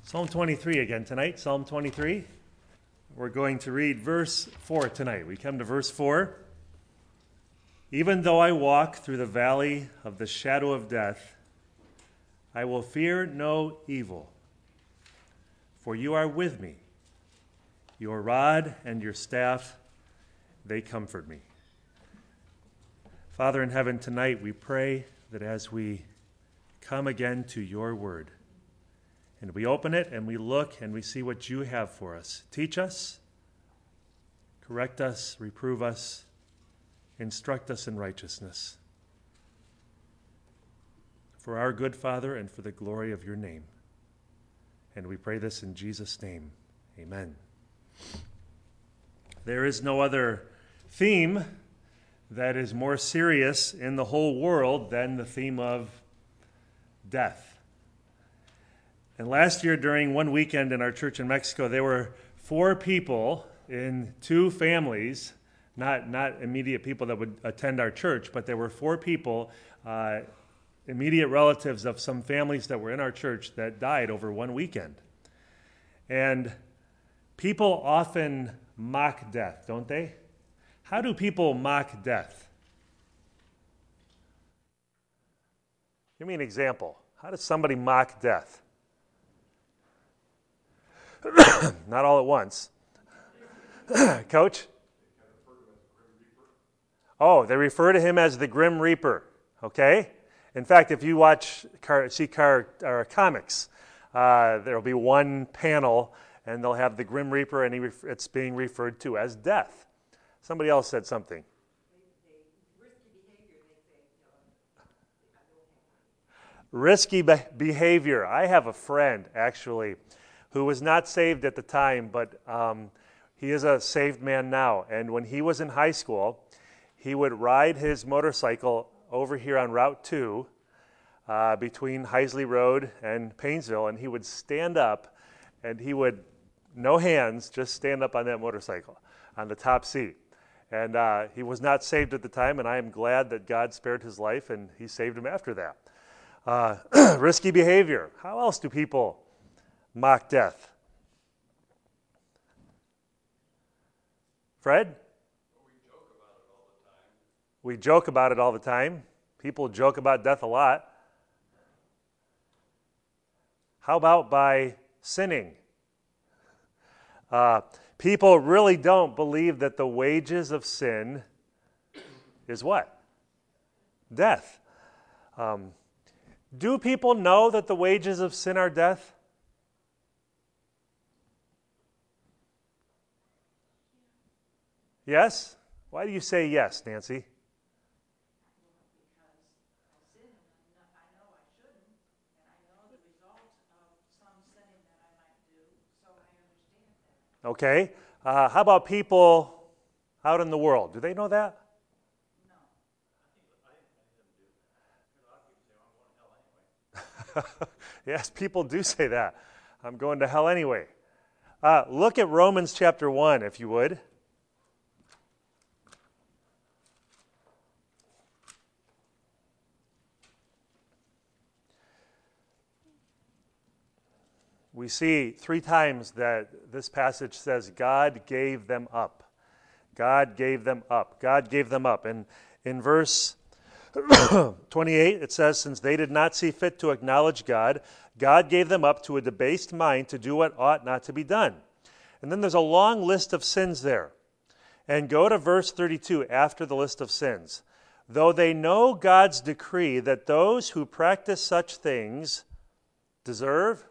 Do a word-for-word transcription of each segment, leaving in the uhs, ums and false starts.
Psalm twenty-three again tonight, Psalm twenty-three. We're going to read verse four tonight. We come to verse four. Even though I walk through the valley of the shadow of death, I will fear no evil, for you are with me. Your rod and your staff, they comfort me. Father in heaven, tonight we pray that as we come again to your word, and we open it and we look and we see what you have for us. Teach us, correct us, reprove us, instruct us in righteousness. For our good, Father, and for the glory of your name. And we pray this in Jesus' name. Amen. There is no other theme that is more serious in the whole world than the theme of death. And last year, during one weekend in our church in Mexico, there were four people in two families, not, not immediate people that would attend our church, but there were four people, uh, immediate relatives of some families that were in our church that died over one weekend. And people often mock death, don't they? How do people mock death? Give me an example. How does somebody mock death? Not all at once. Coach? Oh, they refer to him as the Grim Reaper. Okay? In fact, if you watch, see car, or comics, uh, there'll be one panel, and they'll have the Grim Reaper, and he ref- it's being referred to as death. Somebody else said something. Risky be- behavior. I have a friend, actually, who was not saved at the time, but um, he is a saved man now. And when he was in high school, he would ride his motorcycle over here on Route two uh, between Heisley Road and Painesville, and he would stand up, and he would, no hands, just stand up on that motorcycle, on the top seat. And uh, he was not saved at the time, and I am glad that God spared his life, and he saved him after that. Uh, risky behavior. How else do people mock death? Fred? We joke about it all the time. People joke about death a lot. How about by sinning? Uh, people really don't believe that the wages of sin is what? Death. Um, do people know that the wages of sin are death? Yes? Why do you say yes, Nancy? Okay. Uh, how about people out in the world? Do they know that? No. Yes, people do say that. I'm going to hell anyway. Uh, look at Romans chapter one, if you would. We see three times that this passage says God gave them up. God gave them up. God gave them up. And in verse twenty-eight, it says, since they did not see fit to acknowledge God, God gave them up to a debased mind to do what ought not to be done. And then there's a long list of sins there. And go to verse thirty-two after the list of sins. Though they know God's decree that those who practice such things deserve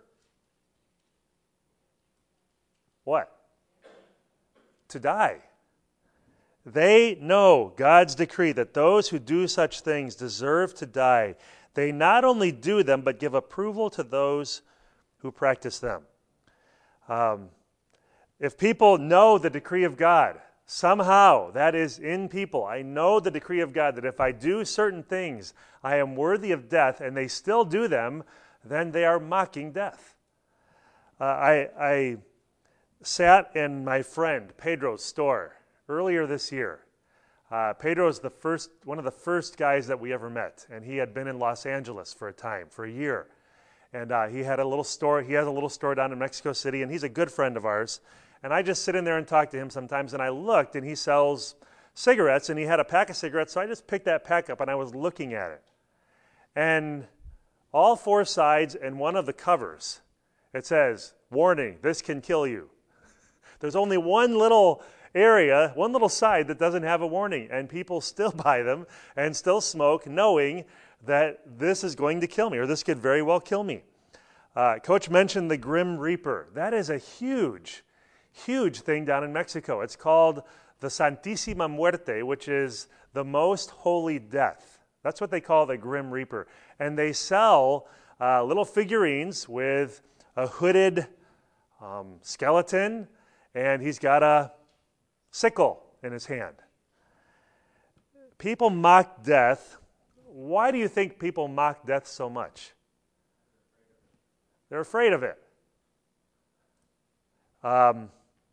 what? To die. They know God's decree that those who do such things deserve to die. They not only do them, but give approval to those who practice them. Um, if people know the decree of God, somehow that is in people. I know the decree of God that if I do certain things, I am worthy of death, and they still do them, then they are mocking death. Uh, I... I sat in my friend Pedro's store earlier this year. Uh, Pedro's the first, one of the first guys that we ever met, and he had been in Los Angeles for a time, for a year. And uh, he had a little store. He has a little store down in Mexico City, and he's a good friend of ours. And I just sit in there and talk to him sometimes, and I looked, and he sells cigarettes, and he had a pack of cigarettes, so I just picked that pack up, and I was looking at it. And all four sides and one of the covers, it says, warning, this can kill you. There's only one little area, one little side that doesn't have a warning, and people still buy them and still smoke, knowing that this is going to kill me, or this could very well kill me. Uh, Coach mentioned the Grim Reaper. That is a huge, huge thing down in Mexico. It's called the Santísima Muerte, which is the most holy death. That's what they call the Grim Reaper. And they sell uh, little figurines with a hooded um, skeleton, and he's got a sickle in his hand. People mock death. Why do you think people mock death so much? They're afraid of it. Um,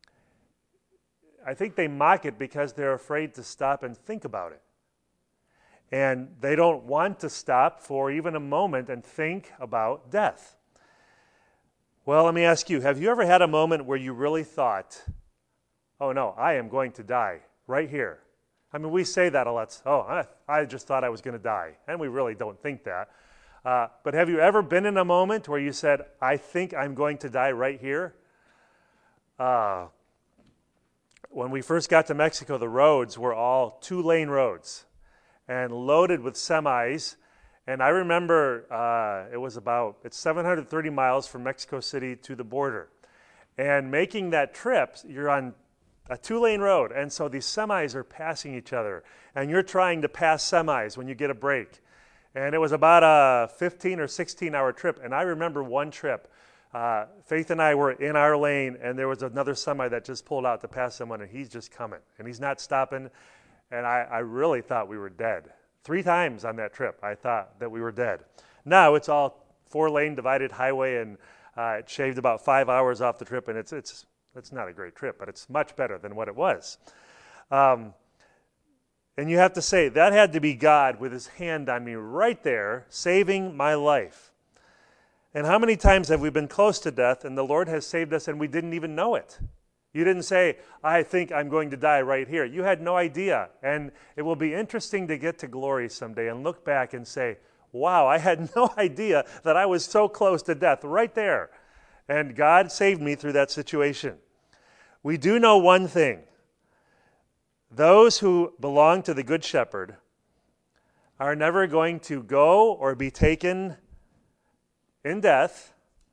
I think they mock it because they're afraid to stop and think about it. And they don't want to stop for even a moment and think about death. Well, let me ask you, have you ever had a moment where you really thought, oh no, I am going to die right here? I mean, we say that a lot. Oh, I, I just thought I was going to die. And we really don't think that. Uh, but have you ever been in a moment where you said, I think I'm going to die right here? Uh, when we first got to Mexico, the roads were all two-lane roads and loaded with semis. And I remember uh, it was about, it's seven hundred thirty miles from Mexico City to the border. And making that trip, you're on a two-lane road, and so these semis are passing each other, and you're trying to pass semis when you get a break. And it was about a fifteen or sixteen hour trip, and I remember one trip, uh, Faith and I were in our lane, and there was another semi that just pulled out to pass someone, and he's just coming, and he's not stopping, and I, I really thought we were dead. Three times on that trip, I thought that we were dead. Now it's all four-lane divided highway, and uh, it shaved about five hours off the trip, and it's it's it's not a great trip, but it's much better than what it was. Um, and you have to say, that had to be God with his hand on me right there, saving my life. And how many times have we been close to death, and the Lord has saved us, and we didn't even know it? You didn't say, I think I'm going to die right here. You had no idea. And it will be interesting to get to glory someday and look back and say, wow, I had no idea that I was so close to death right there. And God saved me through that situation. We do know one thing. Those who belong to the Good Shepherd are never going to go or be taken in death.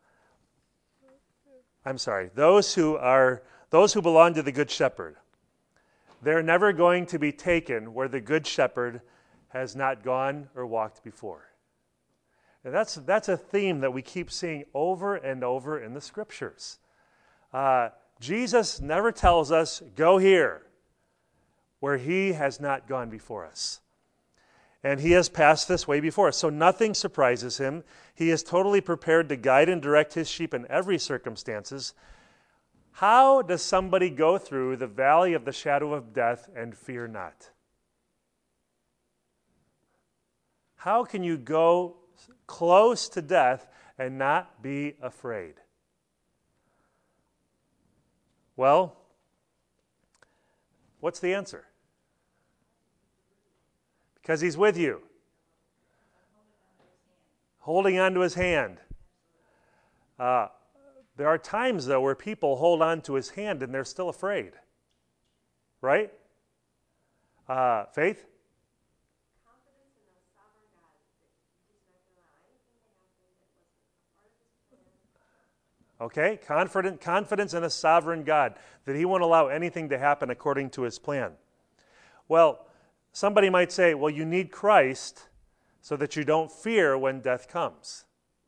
I'm sorry. Those who are those who belong to the Good Shepherd, they're never going to be taken where the Good Shepherd has not gone or walked before. And that's that's a theme that we keep seeing over and over in the Scriptures. Uh, Jesus never tells us, go here, where he has not gone before us. And he has passed this way before us. So nothing surprises him. He is totally prepared to guide and direct his sheep in every circumstances. How does somebody go through the valley of the shadow of death and fear not? How can you go close to death and not be afraid? Well, what's the answer? Because he's with you. Holding on to his hand. Uh, there are times, though, where people hold on to his hand and they're still afraid. Right? Uh, Faith? Okay, confident, confidence in a sovereign God, that he won't allow anything to happen according to his plan. Well, somebody might say, well, you need Christ so that you don't fear when death comes.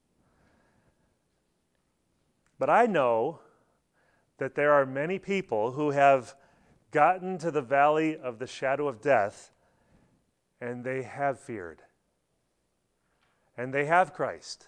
But I know that there are many people who have gotten to the valley of the shadow of death and they have feared. And they have Christ.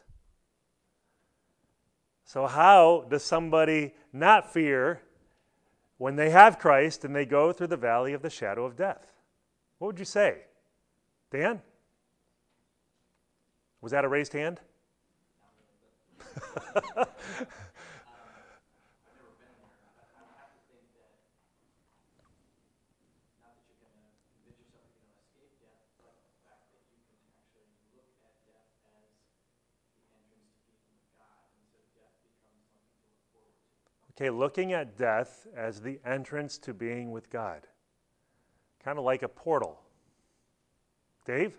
So how does somebody not fear when they have Christ and they go through the valley of the shadow of death? What would you say? Dan? Was that a raised hand? Okay, looking at death as the entrance to being with God. Kind of like a portal. Dave?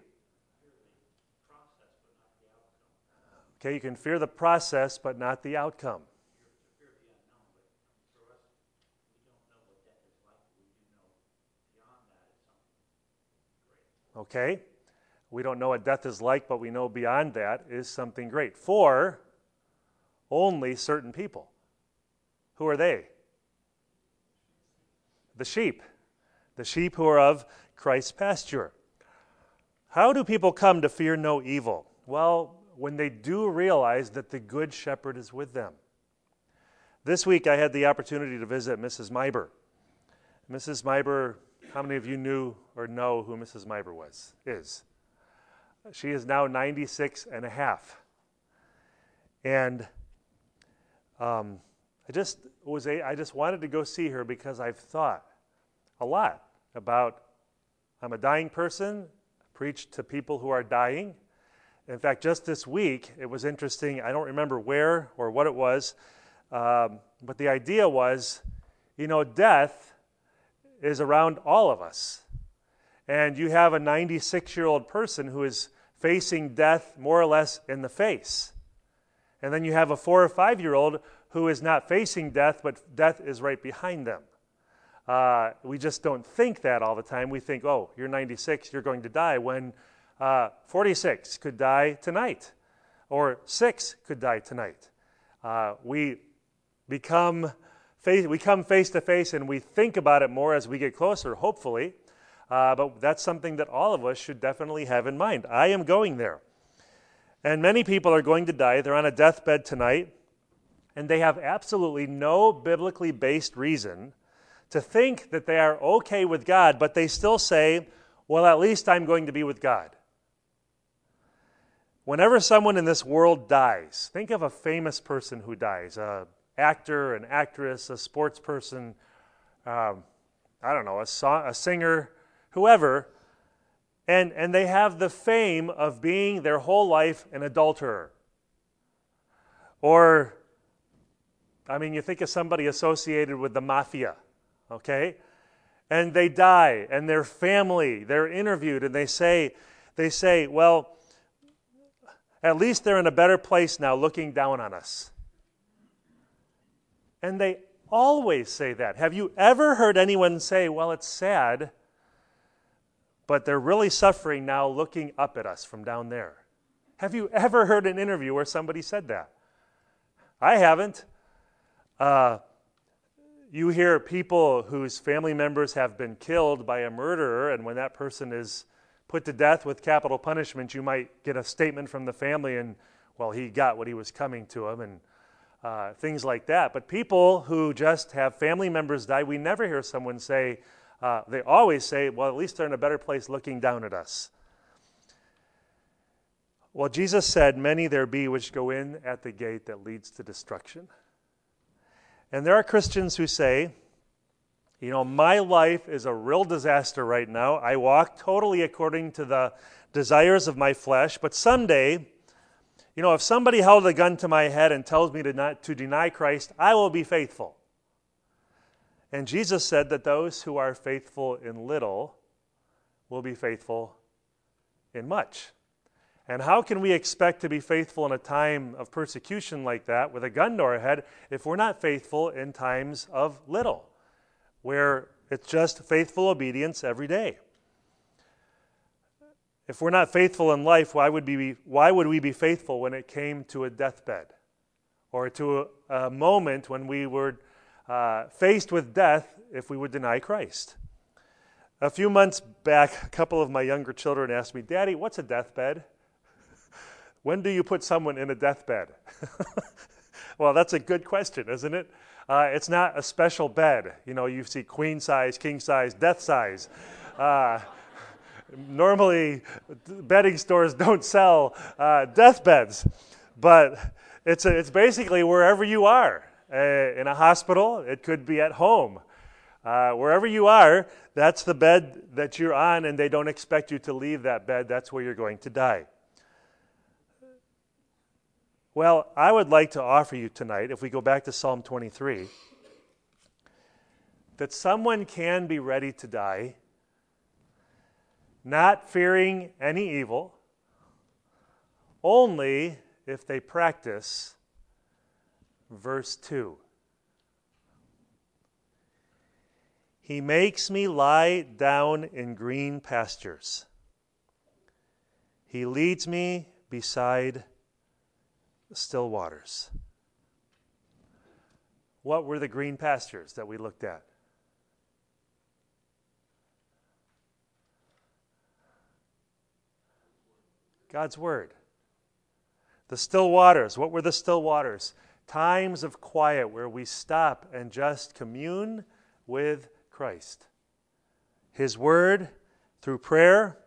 Okay, you can fear the process, but not the outcome. Okay, we don't know what death is like, but we know beyond that is something great for only certain people. Who are they? The sheep. The sheep who are of Christ's pasture. How do people come to fear no evil? Well, when they do realize that the good shepherd is with them. This week I had the opportunity to visit Missus Meiber. Missus Meiber, how many of you knew or know who Missus Meiber was, is? She is now ninety-six and a half. And um, I just was a, I just wanted to go see her because I've thought a lot about, I'm a dying person, preach to people who are dying. In fact, just this week, it was interesting. I don't remember where or what it was, um, but the idea was, you know, death is around all of us. And you have a ninety-six-year-old person who is facing death more or less in the face. And then you have a four or five-year-old who is not facing death, but death is right behind them. Uh, we just don't think that all the time. We think, oh, you're ninety-six, you're going to die, when uh, forty-six could die tonight, or six could die tonight. Uh, we become face, we come face to face, and we think about it more as we get closer, hopefully. Uh, but that's something that all of us should definitely have in mind. I am going there. And many people are going to die. They're on a deathbed tonight, and they have absolutely no biblically based reason to think that they are okay with God, but they still say, well, at least I'm going to be with God. Whenever someone in this world dies, think of a famous person who dies, an actor, an actress, a sports person, um, I don't know, a, song, a singer, whoever, and, and they have the fame of being their whole life an adulterer. Or, I mean, you think of somebody associated with the mafia, okay? And they die, and their family, they're interviewed, and they say, they say, well, at least they're in a better place now looking down on us. And they always say that. Have you ever heard anyone say, well, it's sad, but they're really suffering now looking up at us from down there? Have you ever heard an interview where somebody said that? I haven't. Uh, you hear people whose family members have been killed by a murderer, and when that person is put to death with capital punishment, you might get a statement from the family, and, well, he got what he was coming to him, and uh, things like that. But people who just have family members die, we never hear someone say, uh, they always say, well, at least they're in a better place looking down at us. Well, Jesus said, many there be which go in at the gate that leads to destruction. And there are Christians who say, you know, my life is a real disaster right now. I walk totally according to the desires of my flesh, but someday, you know, if somebody held a gun to my head and tells me to not to deny Christ, I will be faithful. And Jesus said that those who are faithful in little will be faithful in much. And how can we expect to be faithful in a time of persecution like that with a gun to our head if we're not faithful in times of little, where it's just faithful obedience every day? If we're not faithful in life, why would we be, why would we be faithful when it came to a deathbed or to a, a moment when we were uh, faced with death if we would deny Christ? A few months back, a couple of my younger children asked me, Daddy, what's a deathbed? When do you put someone in a deathbed? Well, that's a good question, isn't it? Uh, it's not a special bed. You know, you see queen size, king size, death size. Uh, normally, bedding stores don't sell uh, deathbeds. But It's, a, it's basically wherever you are. Uh, in a hospital, it could be at home. Uh, wherever you are, that's the bed that you're on, and they don't expect you to leave that bed. That's where you're going to die. Well, I would like to offer you tonight, if we go back to Psalm twenty-three, that someone can be ready to die, not fearing any evil, only if they practice verse two. He makes me lie down in green pastures. He leads me beside still waters. What were the green pastures that we looked at? God's Word. The still waters. What were the still waters? Times of quiet where we stop and just commune with Christ. His Word through prayer.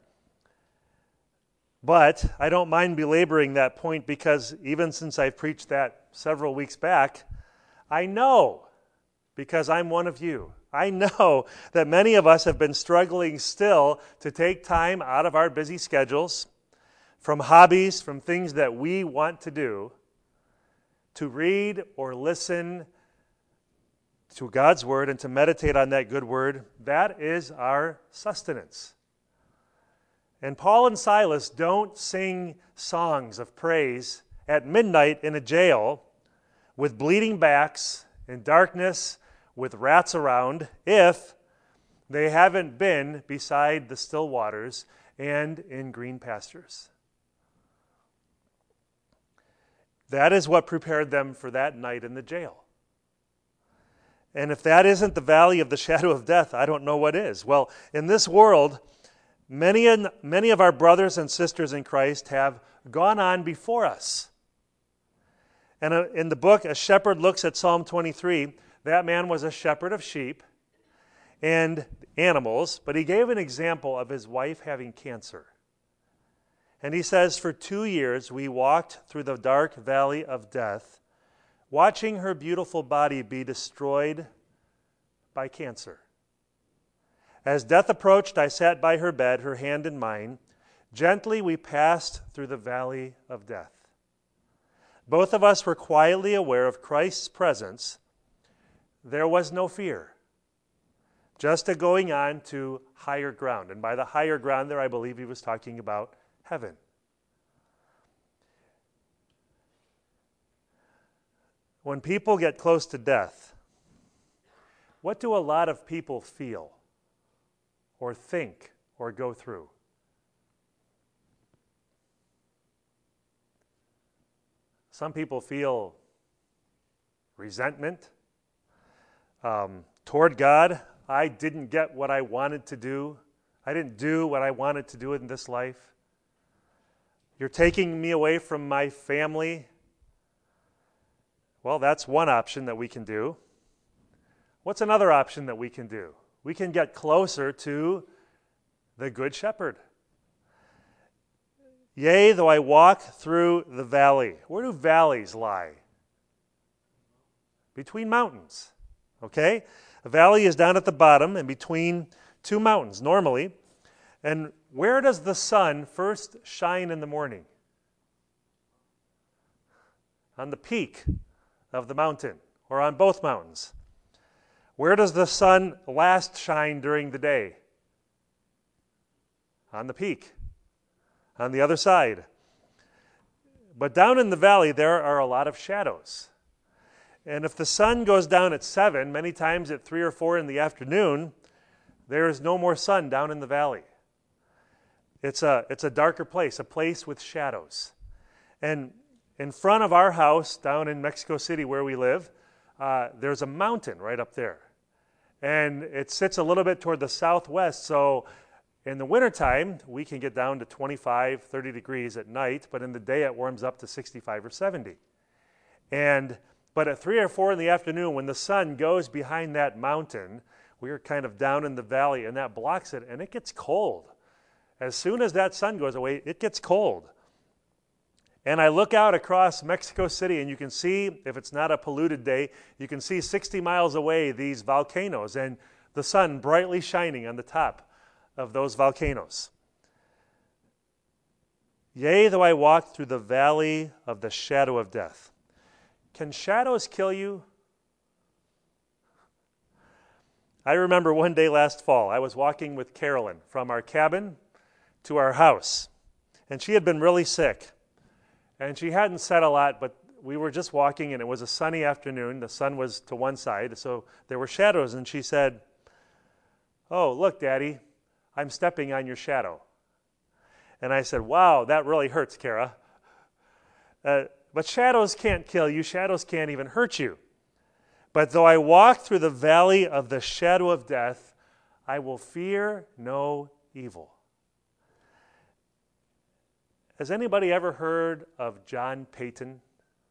But I don't mind belaboring that point because even since I've preached that several weeks back, I know, because I'm one of you, I know that many of us have been struggling still to take time out of our busy schedules, from hobbies, from things that we want to do, to read or listen to God's Word and to meditate on that good Word. That is our sustenance. And Paul and Silas don't sing songs of praise at midnight in a jail with bleeding backs, in darkness, with rats around, if they haven't been beside the still waters and in green pastures. That is what prepared them for that night in the jail. And if that isn't the valley of the shadow of death, I don't know what is. Well, in this world, many, and, many of our brothers and sisters in Christ have gone on before us. And in the book, A Shepherd Looks at Psalm twenty-three, that man was a shepherd of sheep and animals, but he gave an example of his wife having cancer. And he says, for two years we walked through the dark valley of death, watching her beautiful body be destroyed by cancer. As death approached, I sat by her bed, her hand in mine. Gently we passed through the valley of death. Both of us were quietly aware of Christ's presence. There was no fear, just a going on to higher ground. And by the higher ground there, I believe he was talking about heaven. When people get close to death, what do a lot of people feel or think or go through? Some people feel resentment um, toward God. I didn't get what I wanted to do. I didn't do what I wanted to do in this life. You're taking me away from my family. Well, that's one option that we can do. What's another option that we can do? We can get closer to the Good Shepherd. Yea, though I walk through the valley. Where do valleys lie? Between mountains. Okay? A valley is down at the bottom and between two mountains, normally. And where does the sun first shine in the morning? On the peak of the mountain, or on both mountains. Where does the sun last shine during the day? On the peak, on the other side. But down in the valley, there are a lot of shadows. And if the sun goes down at seven, many times at three or four in the afternoon, there is no more sun down in the valley. It's a, it's a darker place, a place with shadows. And in front of our house down in Mexico City where we live, uh, there's a mountain right up there. And it sits a little bit toward the southwest, so in the wintertime, we can get down to twenty-five, thirty degrees at night, but in the day it warms up to sixty-five or seventy. And but at three or four in the afternoon, when the sun goes behind that mountain, we are kind of down in the valley, and that blocks it, and it gets cold. As soon as that sun goes away, it gets cold. And I look out across Mexico City, and you can see, if it's not a polluted day, you can see sixty miles away these volcanoes and the sun brightly shining on the top of those volcanoes. Yea, though I walk through the valley of the shadow of death. Can shadows kill you? I remember one day last fall, I was walking with Carolyn from our cabin to our house, and she had been really sick. And she hadn't said a lot, but we were just walking, and it was a sunny afternoon. The sun was to one side, so there were shadows, and she said, "Oh, look, Daddy, I'm stepping on your shadow." And I said, "Wow, that really hurts, Kara." Uh, but shadows can't kill you. Shadows can't even hurt you. "But though I walk through the valley of the shadow of death, I will fear no evil." Has anybody ever heard of John Paton?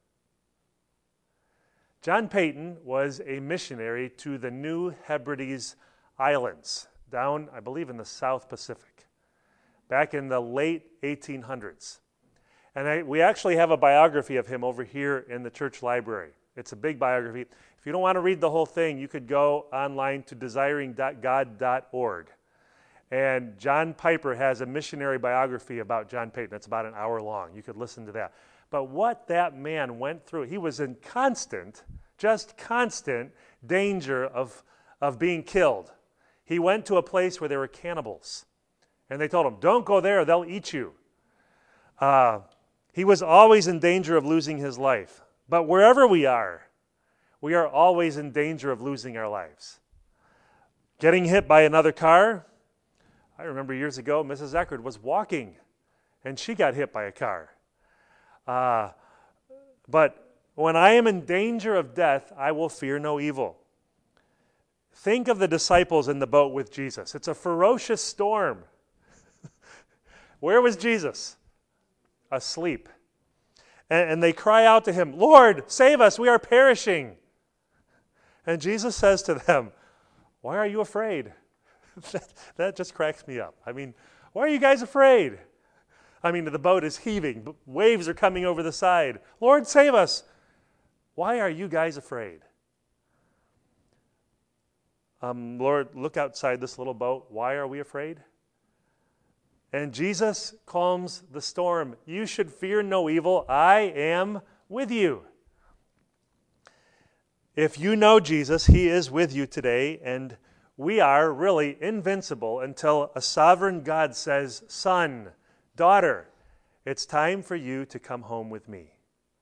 John Paton was a missionary to the New Hebrides Islands, down, I believe, in the South Pacific, back in the late eighteen hundreds. And I, we actually have a biography of him over here in the church library. It's a big biography. If you don't want to read the whole thing, you could go online to desiring dot god dot org. And John Piper has a missionary biography about John Paton. It's about an hour long. You could listen to that. But what that man went through, he was in constant, just constant danger of, of being killed. He went to a place where there were cannibals. And they told him, "Don't go there, they'll eat you." Uh, he was always in danger of losing his life. But wherever we are, we are always in danger of losing our lives. Getting hit by another car. I remember years ago, Missus Eckerd was walking, and she got hit by a car. Uh, but when I am in danger of death, I will fear no evil. Think of the disciples in the boat with Jesus. It's a ferocious storm. Where was Jesus? Asleep. And, and they cry out to him, "Lord, save us, we are perishing." And Jesus says to them, "Why are you afraid?" that, that just cracks me up. I mean, why are you guys afraid? I mean, the boat is heaving. Waves are coming over the side. "Lord, save us." Why are you guys afraid? Um, Lord, look outside this little boat. Why are we afraid? And Jesus calms the storm. "You should fear no evil. I am with you." If you know Jesus, he is with you today, and we are really invincible until a sovereign God says, "Son, daughter, it's time for you to come home with me."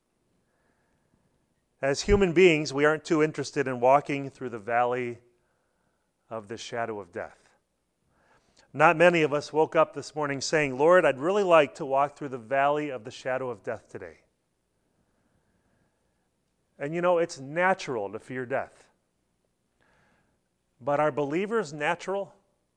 As human beings, we aren't too interested in walking through the valley of the shadow of death. Not many of us woke up this morning saying, "Lord, I'd really like to walk through the valley of the shadow of death today." And you know, it's natural to fear death. But are believers natural?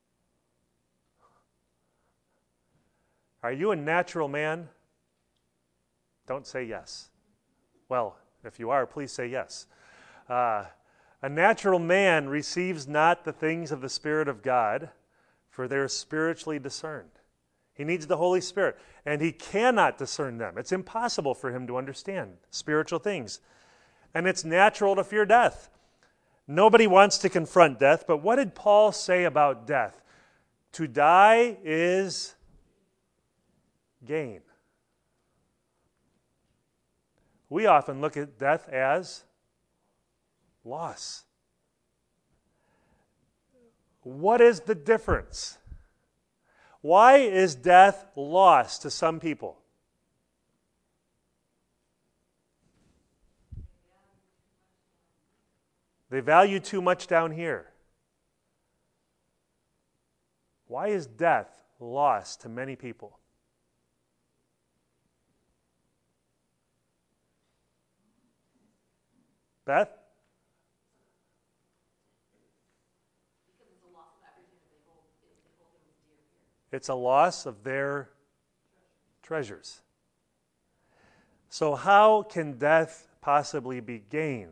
Are you a natural man? Don't say yes. Well, if you are, please say yes. Uh, a natural man receives not the things of the Spirit of God, for they're spiritually discerned. He needs the Holy Spirit, and he cannot discern them. It's impossible for him to understand spiritual things. And it's natural to fear death. Nobody wants to confront death, but what did Paul say about death? To die is gain. We often look at death as loss. What is the difference? Why is death loss to some people? They value too much down here. Why is death loss to many people? Beth? Because it's a loss of everything that they hold, they hold them dear here. It's a loss of their treasures. So how can death possibly be gain?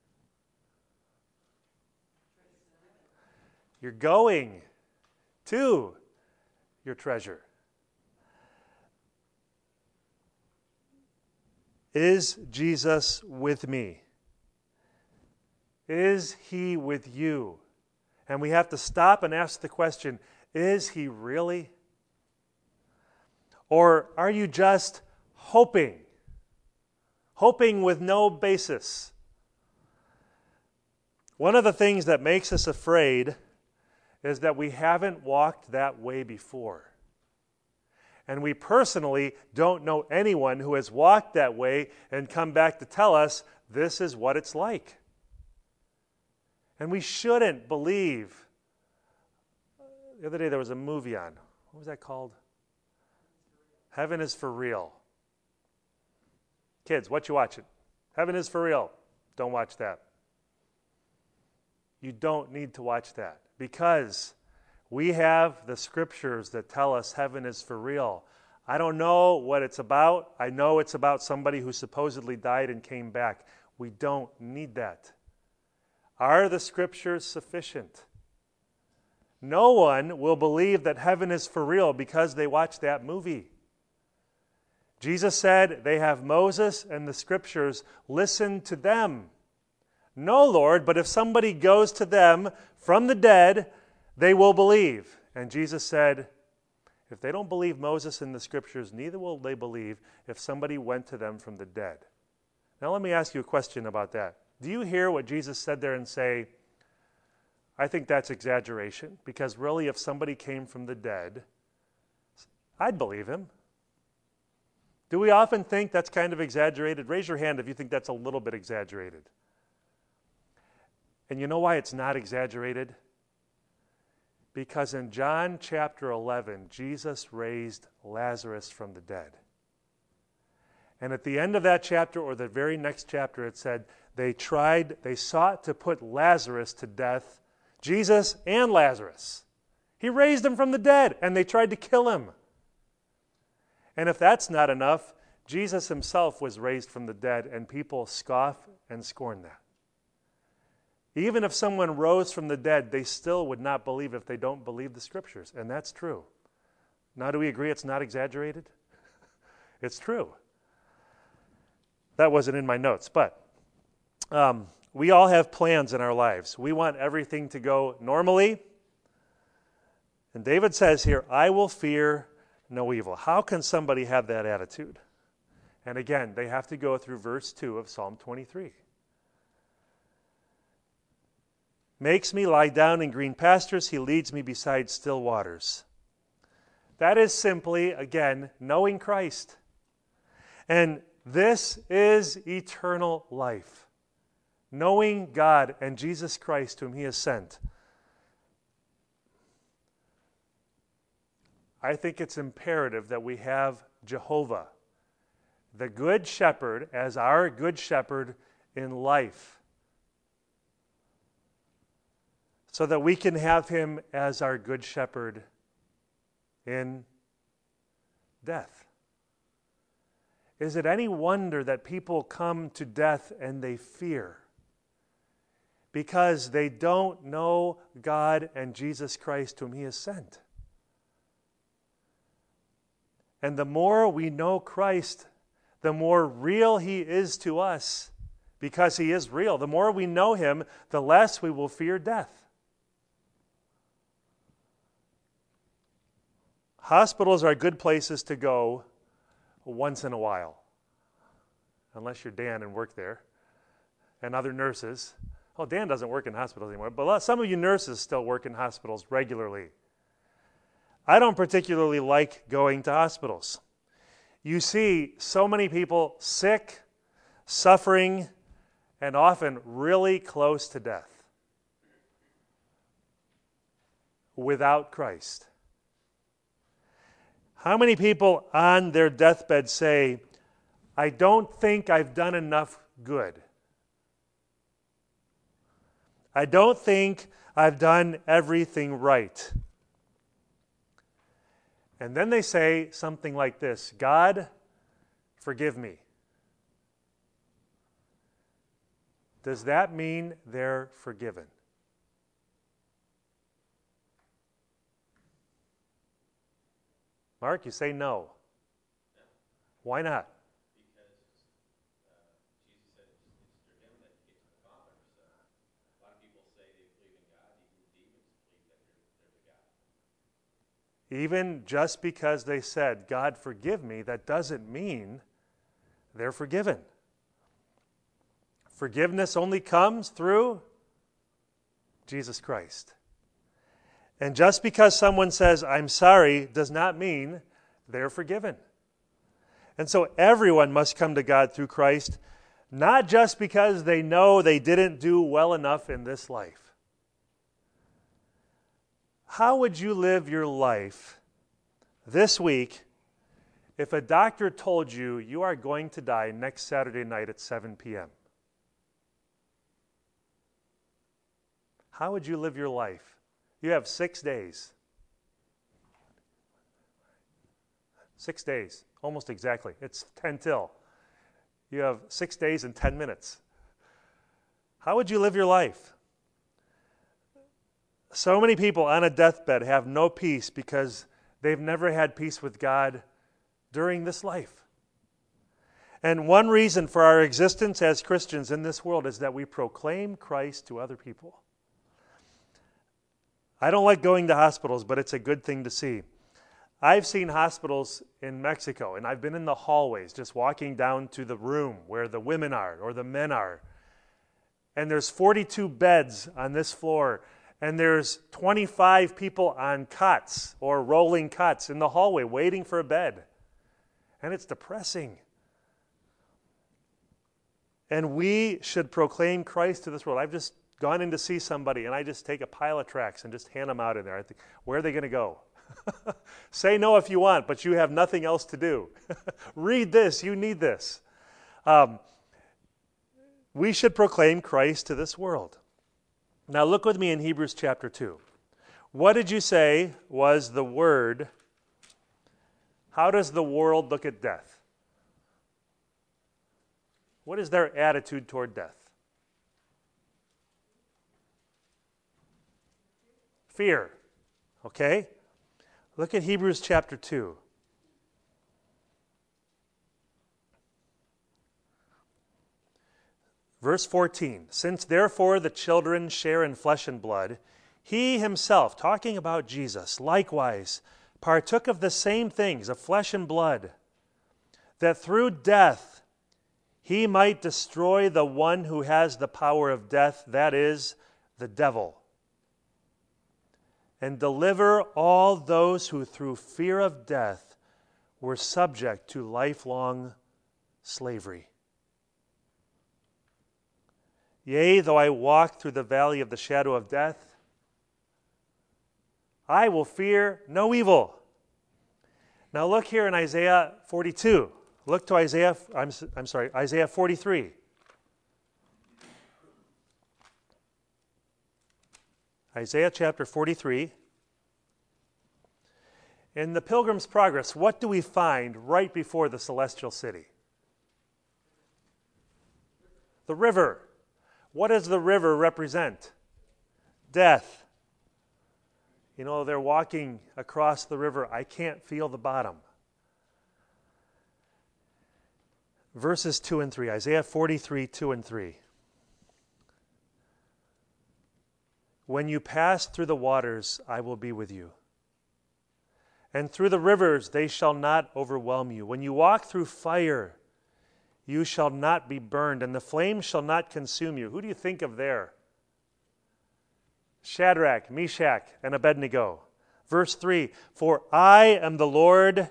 You're going to your treasure. Is Jesus with me? Is he with you? And we have to stop and ask the question, is he really? Or are you just hoping? Hoping with no basis. One of the things that makes us afraid is that we haven't walked that way before. And we personally don't know anyone who has walked that way and come back to tell us this is what it's like. And we shouldn't believe. The other day there was a movie on. What was that called? Heaven is for Real. Kids, what you watching? Heaven is for Real. Don't watch that. You don't need to watch that because we have the scriptures that tell us heaven is for real. I don't know what it's about. I know it's about somebody who supposedly died and came back. We don't need that. Are the scriptures sufficient? No one will believe that heaven is for real because they watched that movie. Jesus said they have Moses and the scriptures. Listen to them. No, Lord, but if somebody goes to them from the dead, they will believe. And Jesus said, if they don't believe Moses and the scriptures, neither will they believe if somebody went to them from the dead. Now let me ask you a question about that. Do you hear what Jesus said there and say, I think that's exaggeration, because really if somebody came from the dead, I'd believe him. Do we often think that's kind of exaggerated? Raise your hand if you think that's a little bit exaggerated. And you know why it's not exaggerated? Because in John chapter eleven, Jesus raised Lazarus from the dead. And at the end of that chapter, or the very next chapter, it said, they tried, they sought to put Lazarus to death, Jesus and Lazarus. He raised him from the dead, and they tried to kill him. And if that's not enough, Jesus himself was raised from the dead, and people scoff and scorn that. Even if someone rose from the dead, they still would not believe if they don't believe the scriptures. And that's true. Now, do we agree it's not exaggerated? It's true. That wasn't in my notes, but um, we all have plans in our lives. We want everything to go normally. And David says here, I will fear no evil. How can somebody have that attitude? And again, they have to go through verse two of Psalm twenty-three. Makes me lie down in green pastures. He leads me beside still waters. That is simply, again, knowing Christ. And this is eternal life. Knowing God and Jesus Christ whom he has sent. I think it's imperative that we have Jehovah, the Good Shepherd, as our Good Shepherd in life, so that we can have him as our Good Shepherd in death. Is it any wonder that people come to death and they fear? Because they don't know God and Jesus Christ whom he has sent. And the more we know Christ, the more real he is to us, because he is real. The more we know him, the less we will fear death. Hospitals are good places to go once in a while, unless you're Dan and work there, and other nurses. Oh, Dan doesn't work in hospitals anymore, but some of you nurses still work in hospitals regularly. I don't particularly like going to hospitals. You see so many people sick, suffering, and often really close to death without Christ. How many people on their deathbed say, I don't think I've done enough good. I don't think I've done everything right. And then they say something like this, God, forgive me. Does that mean they're forgiven? Mark, you say no. Why not? even just because they said, God, forgive me, that doesn't mean they're forgiven. Forgiveness only comes through Jesus Christ. And just because someone says, I'm sorry, does not mean they're forgiven. And so everyone must come to God through Christ, not just because they know they didn't do well enough in this life. How would you live your life this week if a doctor told you you are going to die next Saturday night at seven p.m.? How would you live your life? You have six days. Six days, almost exactly. It's ten till. You have six days and ten minutes. How would you live your life? So many people on a deathbed have no peace because they've never had peace with God during this life. And one reason for our existence as Christians in this world is that we proclaim Christ to other people. I don't like going to hospitals, but it's a good thing to see. I've seen hospitals in Mexico, and I've been in the hallways, just walking down to the room where the women are or the men are. And there's forty-two beds on this floor, and there's twenty-five people on cots or rolling cots in the hallway waiting for a bed. And it's depressing. And we should proclaim Christ to this world. I've just gone in to see somebody, and I just take a pile of tracts and just hand them out in there. I think, where are they going to go? Say no if you want, but you have nothing else to do. Read this. You need this. Um, we should proclaim Christ to this world. Now look with me in Hebrews chapter two. What did you say was the word? How does the world look at death? What is their attitude toward death? Fear. Okay? Look at Hebrews chapter two. Verse fourteen. Since therefore the children share in flesh and blood, he himself, talking about Jesus, likewise partook of the same things of flesh and blood, that through death he might destroy the one who has the power of death, that is, the devil, and deliver all those who through fear of death were subject to lifelong slavery. Yea, though I walk through the valley of the shadow of death, I will fear no evil. Now look here in Isaiah forty-two. Look to Isaiah, I'm, I'm sorry, Isaiah forty-three. Isaiah chapter forty-three. In the Pilgrim's Progress, what do we find right before the celestial city? The river. What does the river represent? Death. You know, they're walking across the river. I can't feel the bottom. Verses two and three. Isaiah forty-three, two and three. When you pass through the waters, I will be with you. And through the rivers, they shall not overwhelm you. When you walk through fire, you shall not be burned, and the flames shall not consume you. Who do you think of there? Shadrach, Meshach, and Abednego. Verse three, for I am the Lord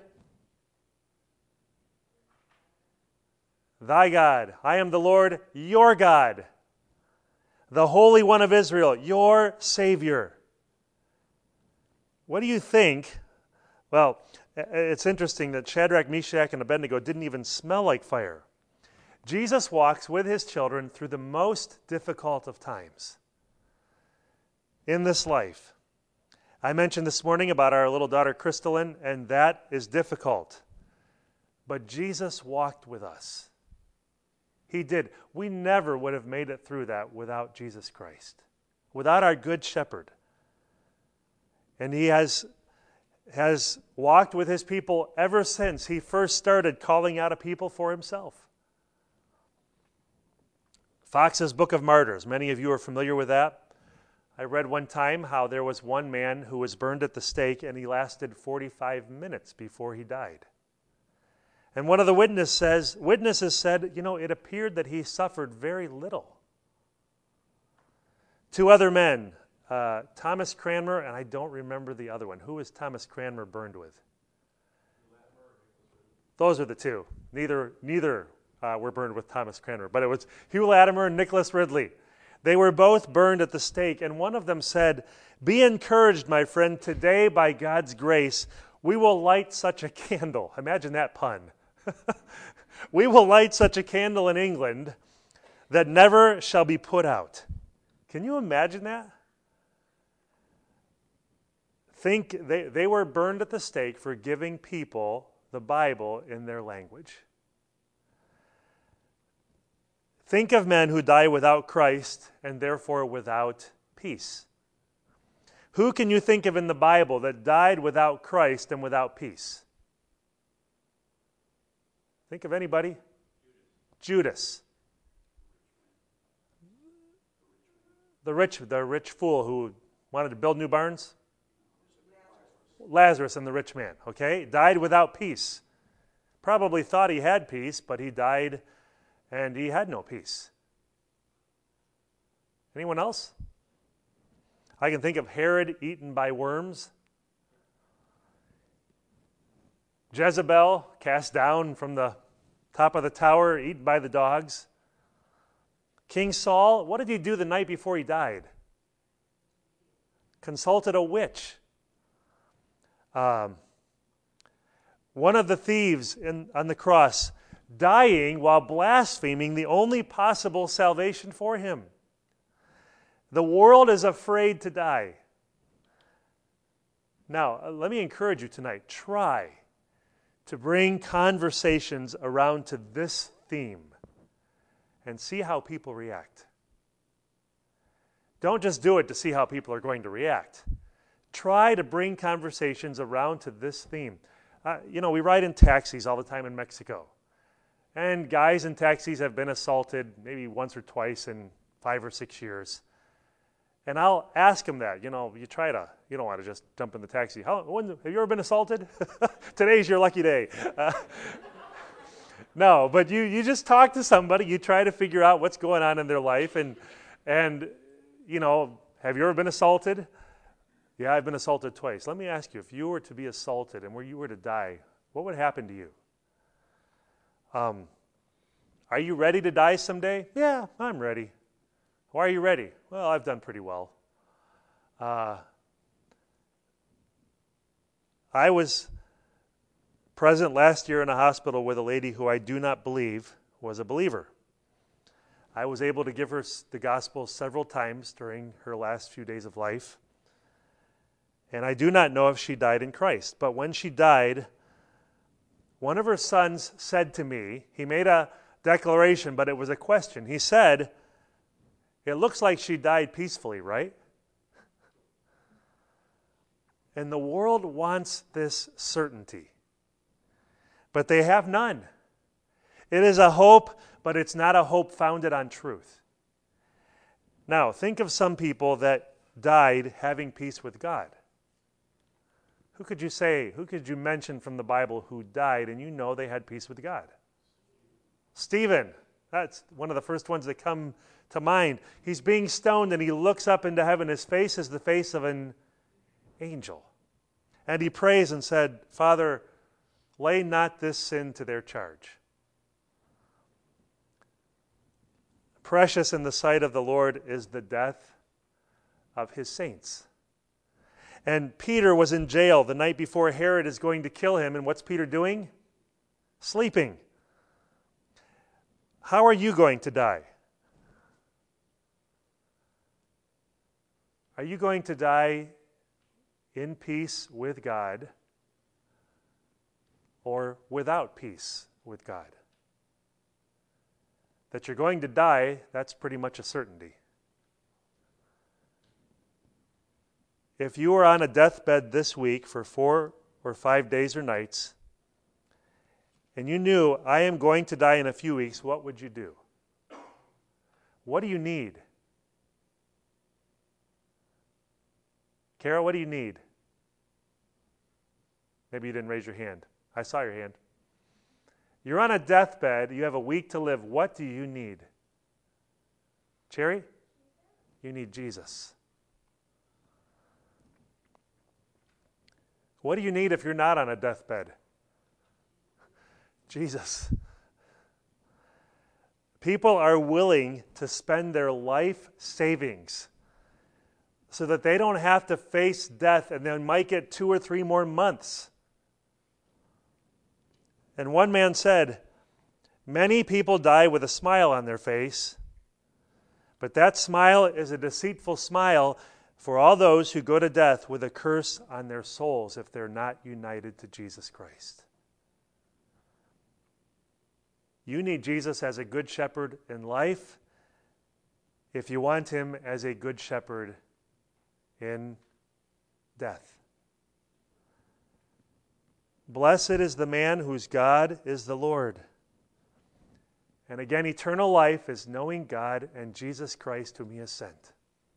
thy God. I am the Lord your God, the Holy One of Israel, your Savior. What do you think? Well, it's interesting that Shadrach, Meshach, and Abednego didn't even smell like fire. Jesus walks with his children through the most difficult of times in this life. I mentioned this morning about our little daughter Crystalline, and that is difficult. But Jesus walked with us. He did. We never would have made it through that without Jesus Christ, without our good shepherd. And he has, has walked with his people ever since he first started calling out a people for himself. Fox's Book of Martyrs, many of you are familiar with that. I read one time how there was one man who was burned at the stake and he lasted forty-five minutes before he died. And one of the witness says, witnesses said, you know, it appeared that he suffered very little. Two other men, uh, Thomas Cranmer, and I don't remember the other one. Who was Thomas Cranmer burned with? Those are the two. Neither, neither uh, were burned with Thomas Cranmer, but it was Hugh Latimer and Nicholas Ridley. They were both burned at the stake, and one of them said, "Be encouraged, my friend, today by God's grace, we will light such a candle." Imagine that pun. "We will light such a candle in England that never shall be put out." Can you imagine that? Think they, they were burned at the stake for giving people the Bible in their language. Think of men who die without Christ and therefore without peace. Who can you think of in the Bible that died without Christ and without peace? Think of anybody? Judas. The rich, the rich fool who wanted to build new barns? Lazarus and the rich man, okay? Died without peace. Probably thought he had peace, but he died and he had no peace. Anyone else? I can think of Herod eaten by worms. Jezebel cast down from the top of the tower, eaten by the dogs. King Saul, what did he do the night before he died? Consulted a witch. Um, one of the thieves in, on the cross, dying while blaspheming the only possible salvation for him. The world is afraid to die. Now, let me encourage you tonight. Try to bring conversations around to this theme and see how people react. Don't just do it to see how people are going to react. Try to bring conversations around to this theme. Uh, you know, we ride in taxis all the time in Mexico. And guys in taxis have been assaulted maybe once or twice in five or six years. And I'll ask them that. You know, you try to, you don't want to just jump in the taxi. How, when, have you ever been assaulted? Today's your lucky day. Uh, no, but you, you just talk to somebody. You try to figure out what's going on in their life. And, and you know, have you ever been assaulted? Yeah, I've been assaulted twice. Let me ask you, if you were to be assaulted and where you were to die, what would happen to you? Um, are you ready to die someday? Yeah, I'm ready. Why are you ready? Well, I've done pretty well. Uh, I was present last year in a hospital with a lady who I do not believe was a believer. I was able to give her the gospel several times during her last few days of life. And I do not know if she died in Christ. But when she died, one of her sons said to me, he made a declaration, but it was a question. He said, "It looks like she died peacefully, right?" And the world wants this certainty, but they have none. It is a hope, but it's not a hope founded on truth. Now, think of some people that died having peace with God. Who could you say, who could you mention from the Bible who died and you know they had peace with God? Stephen. That's one of the first ones that come to mind. He's being stoned and he looks up into heaven. His face is the face of an angel. And he prays and said, "Father, lay not this sin to their charge." Precious in the sight of the Lord is the death of his saints. And Peter was in jail the night before Herod is going to kill him. And what's Peter doing? Sleeping. How are you going to die? Are you going to die in peace with God or without peace with God? That you're going to die, that's pretty much a certainty. If you were on a deathbed this week for four or five days or nights, and you knew, I am going to die in a few weeks, what would you do? What do you need? Carol, what do you need? Maybe you didn't raise your hand. I saw your hand. You're on a deathbed. You have a week to live. What do you need? Cherry? You need Jesus. What do you need if you're not on a deathbed? Jesus. People are willing to spend their life savings so that they don't have to face death and then might get two or three more months. And one man said, many people die with a smile on their face, but that smile is a deceitful smile for all those who go to death with a curse on their souls if they're not united to Jesus Christ. You need Jesus as a good shepherd in life if you want him as a good shepherd in death. Blessed is the man whose God is the Lord. And again, eternal life is knowing God and Jesus Christ whom he has sent.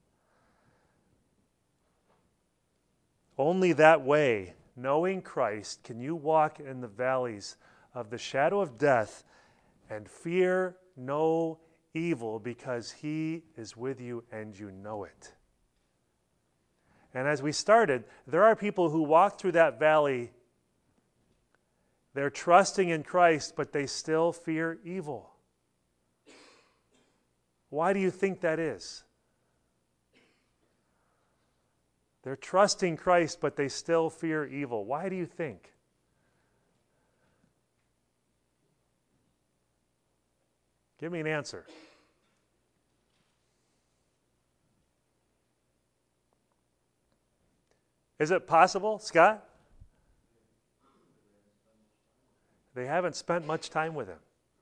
Only that way, knowing Christ, can you walk in the valleys of the shadow of death and fear no evil because he is with you and you know it. And as we started, there are people who walk through that valley. They're trusting in Christ, but they still fear evil. Why do you think that is? They're trusting Christ, but they still fear evil. Why do you think? Give me an answer. Is it possible, Scott? They haven't spent much time with him.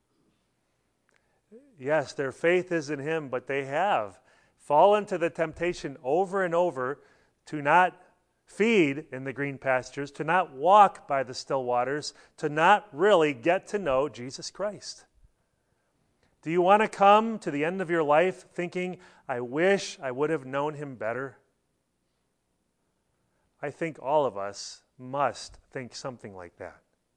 Yes, their faith is in him, but they have fallen to the temptation over and over to not feed in the green pastures, to not walk by the still waters, to not really get to know Jesus Christ. Do you want to come to the end of your life thinking, I wish I would have known him better? I think all of us must think something like that.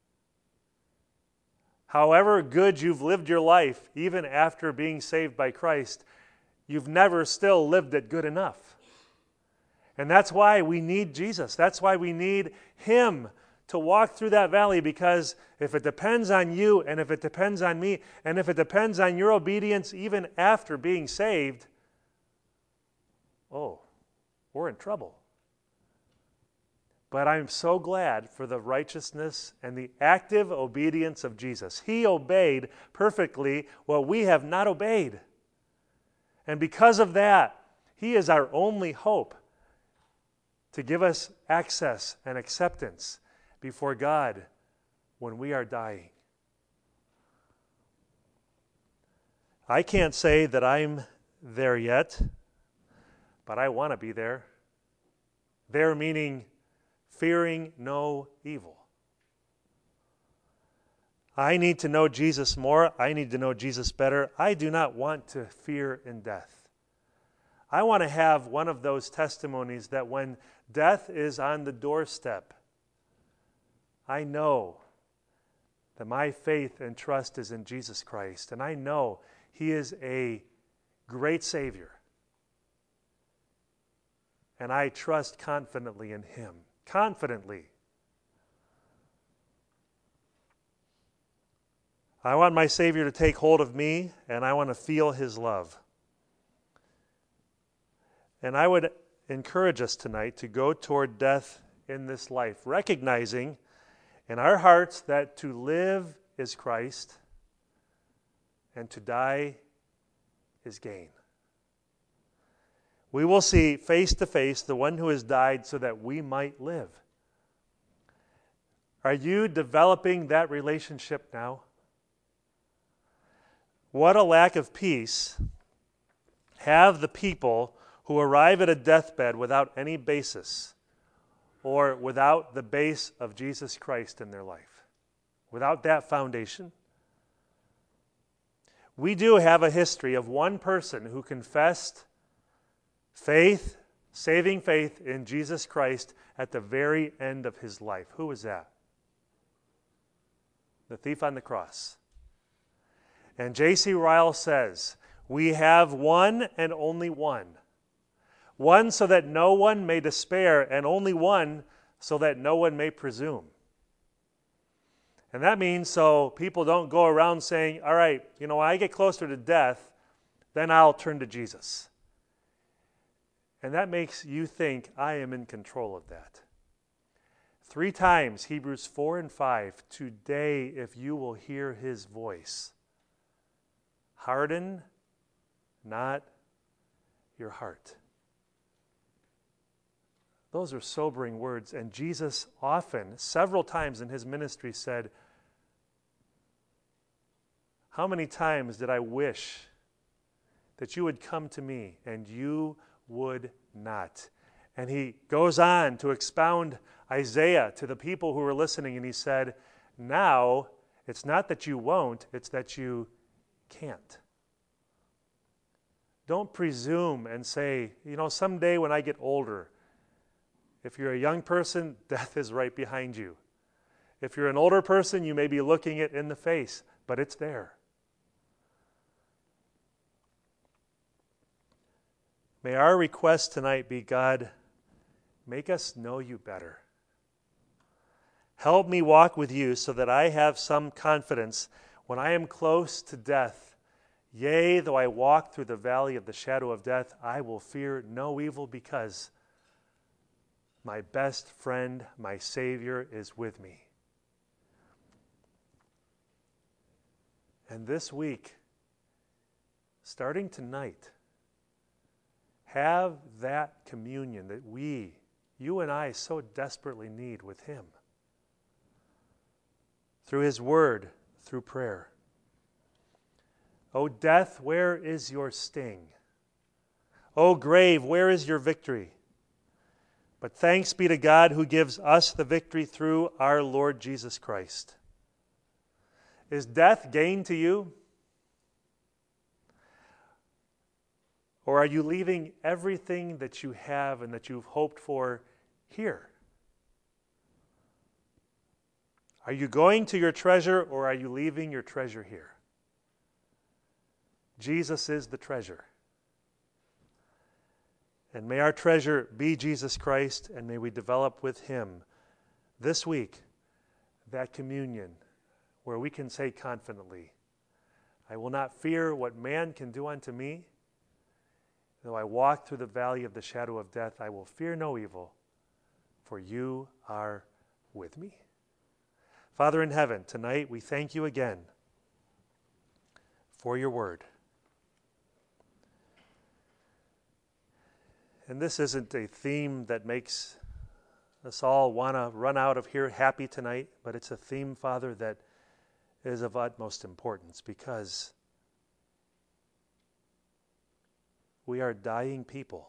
However good you've lived your life, even after being saved by Christ, you've never still lived it good enough. And that's why we need Jesus. That's why we need him to walk through that valley, because if it depends on you and if it depends on me and if it depends on your obedience even after being saved, oh, we're in trouble. But I'm so glad for the righteousness and the active obedience of Jesus. He obeyed perfectly what we have not obeyed. And because of that, he is our only hope to give us access and acceptance before God when we are dying. I can't say that I'm there yet, but I want to be there. There meaning fearing no evil. I need to know Jesus more. I need to know Jesus better. I do not want to fear in death. I want to have one of those testimonies that when death is on the doorstep, I know that my faith and trust is in Jesus Christ, and I know he is a great Savior. And I trust confidently in him. Confidently. I want my Savior to take hold of me, and I want to feel his love. And I would encourage us tonight to go toward death in this life, recognizing in our hearts that to live is Christ and to die is gain. We will see face to face the one who has died so that we might live. Are you developing that relationship now? What a lack of peace have the people who arrive at a deathbed without any basis or without the base of Jesus Christ in their life. Without that foundation. We do have a history of one person who confessed faith, saving faith in Jesus Christ at the very end of his life. Who was that? The thief on the cross. And J C Ryle says, we have one and only one. One so that no one may despair, and only one so that no one may presume. And that means so people don't go around saying, all right, you know, when I get closer to death, then I'll turn to Jesus. And that makes you think I am in control of that. Three times, Hebrews four and five, today if you will hear his voice, harden not your heart. Those are sobering words, and Jesus often, several times in his ministry said, how many times did I wish that you would come to me, and you would not? And he goes on to expound Isaiah to the people who were listening, and he said, now it's not that you won't, it's that you can't. Don't presume and say, you know, someday when I get older. If you're a young person, death is right behind you. If you're an older person, you may be looking it in the face, but it's there. May our request tonight be, God, make us know you better. Help me walk with you so that I have some confidence when I am close to death. Yea, though I walk through the valley of the shadow of death, I will fear no evil because my best friend, my Savior, is with me. And this week, starting tonight, have that communion that we, you and I, so desperately need with him. Through his word, through prayer. O death, where is your sting? O grave, where is your victory? But thanks be to God who gives us the victory through our Lord Jesus Christ. Is death gain to you? Or are you leaving everything that you have and that you've hoped for here? Are you going to your treasure, or are you leaving your treasure here? Jesus is the treasure. And may our treasure be Jesus Christ, and may we develop with him this week that communion where we can say confidently, I will not fear what man can do unto me. Though I walk through the valley of the shadow of death, I will fear no evil, for you are with me. Father in heaven, tonight we thank you again for your word. And this isn't a theme that makes us all want to run out of here happy tonight, but it's a theme, Father, that is of utmost importance because we are dying people.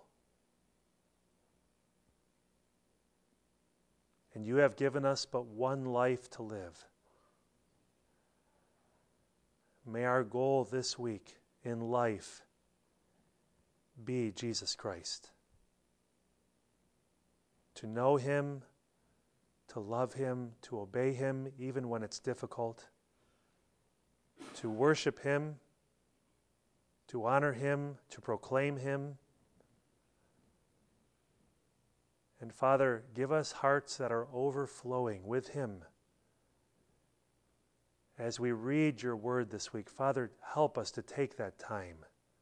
And you have given us but one life to live. May our goal this week in life be Jesus Christ. To know him, to love him, to obey him even when it's difficult, to worship him, to honor him, to proclaim him. And Father, give us hearts that are overflowing with him. As we read your word this week, Father, help us to take that time.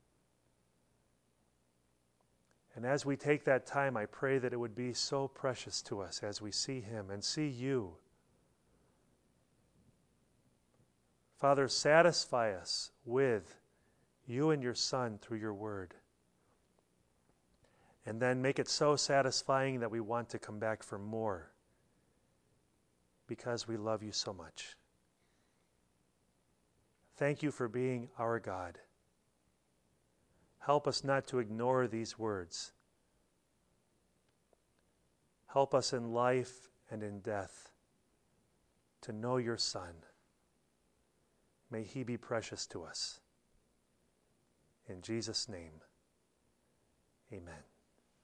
And as we take that time, I pray that it would be so precious to us as we see him and see you. Father, satisfy us with you and your Son through your word. And then make it so satisfying that we want to come back for more because we love you so much. Thank you for being our God. Help us not to ignore these words. Help us in life and in death to know your Son. May he be precious to us. In Jesus' name, amen.